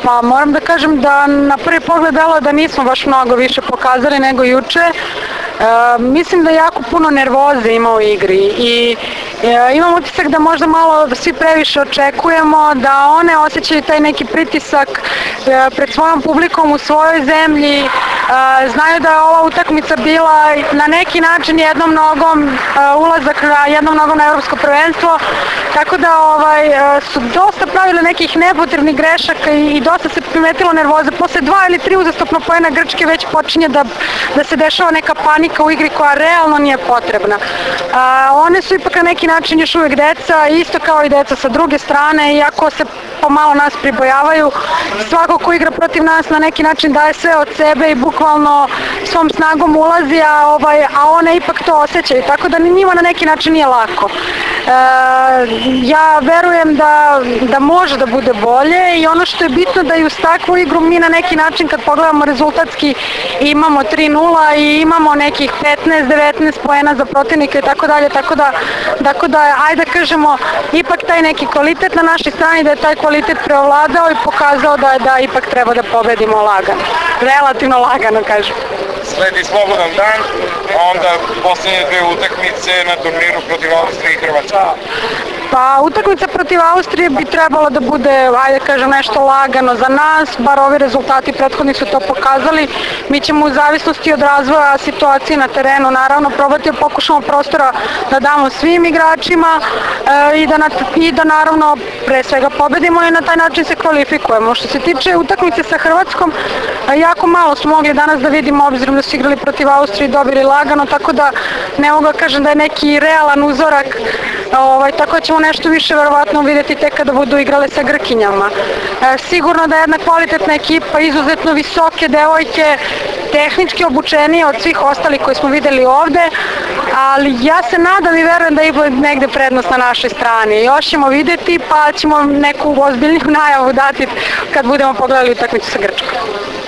Pa moram da kažem da na prvi pogled delo da nismo baš mnogo više pokazali nego juče. Mislim da jako puno nervoze ima u igri i imam utisak da možda malo svi previše očekujemo, da one osjećaju taj neki pritisak pred svojom publikom u svojoj zemlji, znaju da je ova utakmica bila na neki način jednom nogom ulazak jednom nogom na evropsko prvenstvo, tako da su dosta pravili nekih nepotrebnih grešaka i dosta se primetilo nervoze. Posle 2 ili 3 uzastopno poena Grčke već počinje da se dešava neka panika u igri koja realno nije potrebna. One su ipak na neki način još uvijek deca, isto kao i deca sa druge strane, iako se pomalo nas pribojavaju. Svako ko igra protiv nas na neki način daje sve od sebe i bukvalno svom snagom ulazi, a one ipak to osjećaju, tako da njima na neki način nije lako. Ja verujem da može da bude bolje i ono što je bitno da i uz takvu igru mi na neki način kad pogledamo rezultatski imamo 3-0 i imamo nekih 15-19 poena za protivnika i tako dalje, tako da ajde da kažemo ipak taj neki kvalitet na našoj strani, da je taj kvalitet preovladao i pokazao da ipak treba da pobedimo lagano, relativno lagano kažem. Sledi slobodan dan, a onda posljednje 2 utakmice na turniru protiv Austrije i Hrvatske. Pa utakmica protiv Austrije bi trebalo da bude, ajde kažem, nešto lagano za nas, bar ovi rezultati prethodni su to pokazali. Mi ćemo u zavisnosti od razvoja situacije na terenu naravno probati da pokušamo prostora da damo svim igračima i da naravno pre svega pobedimo i na taj način se kvalifikujemo. Što se tiče utakmice sa Hrvatskom, jako malo smo mogli danas da vidimo obzirom da su igrali protiv Austrije i dobili lagano, tako da ne mogu da kažem da je neki realan uzorak, tako da ćemo nešto više verovatno vidjeti tek kada budu igrale sa Grkinjama. Sigurno da je jedna kvalitetna ekipa, izuzetno visoke devojke, tehnički obučenije od svih ostalih koje smo videli ovde, ali ja se nadam i verujem da je negde prednost na našoj strani. Još ćemo vidjeti pa ćemo neku ozbiljniju najavu dati kad budemo pogledali utakmicu sa Grčkom.